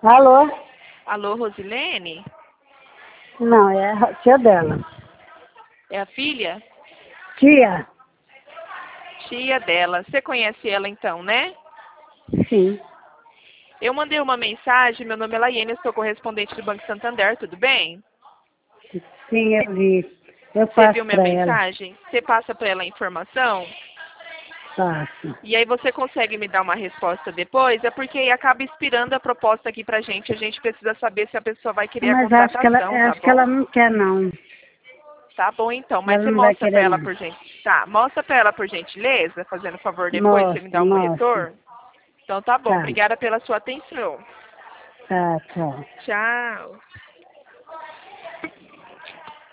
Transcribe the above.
Alô? Alô, Rosilene? Não, é a tia dela. É a filha? Tia? Tia dela. Você conhece ela então, né? Sim. Eu mandei uma mensagem, meu nome é Laiane, eu sou correspondente do Banco Santander, tudo bem? Sim, eu vi. Eu Você passo viu minha para ela. mensagem? Você passa para ela a informação? Passo. E aí você consegue me dar uma resposta depois? É porque aí acaba expirando a proposta aqui pra gente. A gente precisa saber se a pessoa vai querer a Mas acho que contratação, tá ela bom? não quer, não. Tá bom então, mas Ela você não vai mostra pra querer, ela não. por Tá, mostra pra ela por gentileza, fazendo favor depois, você me Mostra, dá um mostra. retorno? Então tá bom, Tá. obrigada pela sua atenção. Tá, tchau. Tchau.